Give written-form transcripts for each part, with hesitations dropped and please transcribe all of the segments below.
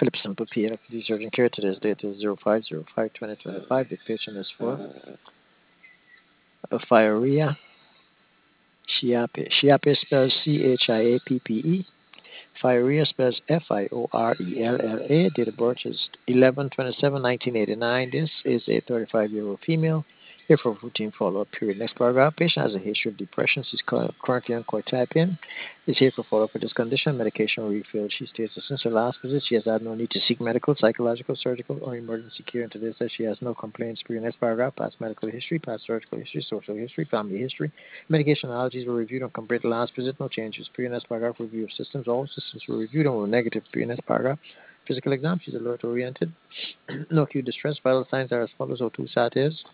Philip Simple P. Electricity Surgeon Care. Today's date is 05/05/2025. The patient is for Fiorella Chiappe. Chiappe spells Chiappe. Fiorella spells Fiorella. Date of birth is 11/27/1989. This is a 35-year-old female. Here for routine follow-up period. Next paragraph. Patient has a history of depression. She's currently on quetiapine. Is here for follow-up for this condition. Medication refilled. She states that since her last visit, she has had no need to seek medical, psychological, surgical, or emergency care. And today says she has no complaints. Period. Next paragraph. Past medical history, past surgical history, social history, family history. Medication allergies were reviewed and compared to last visit. No changes. Next paragraph. Review of systems. All systems were reviewed and were negative. Next paragraph. Physical exam. She's alert oriented. No acute distress. Vital signs are as follows. O2 sat is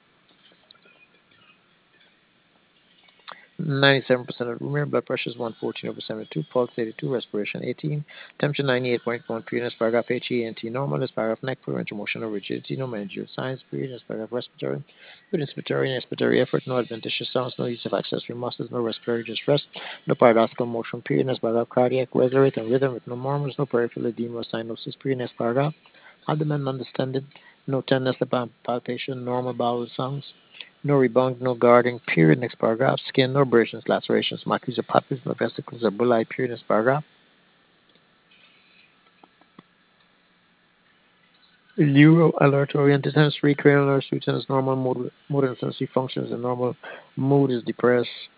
97% of room air, blood pressure is 114/72, pulse 82, respiration 18, temperature 98.1, period. Paragraph HENT normal. This paragraph neck fluid, intermotional rigidity, no managerial signs, period. Paragraph respiratory, good inspiratory and expiratory effort, no adventitious sounds, no use of accessory muscles, no respiratory distress, no paradoxical motion, period. Paragraph cardiac weather rate and rhythm with no murmurs, no peripheral edema or cyanosis, period. Paragraph abdomen undistended, no tenderness, palpation, normal bowel sounds. No rebound, no guarding, period. Next paragraph. Skin, no abrasions, lacerations, markings or papules, no vesicles or bullae, period. Next paragraph. Neuro alert oriented sensory cranial nerve sweetness, normal mood and sensory functions, and normal mood is depressed.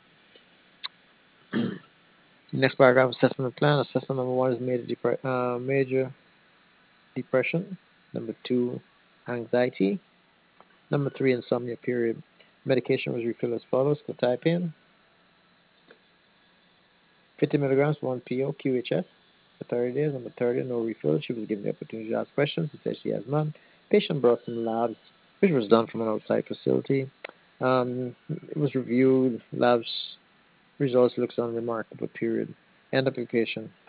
Next paragraph. Assessment plan. Assessment number one is major depression. Number two, anxiety. Number three, insomnia, period. Medication was refilled as follows. Quetiapine, 50 milligrams, 1 PO, QHS, for 30 days. Number 30, no refill. She was given the opportunity to ask questions. He says she has none. Patient brought some labs, which was done from an outside facility. It was reviewed. Labs results looks unremarkable, period. End application.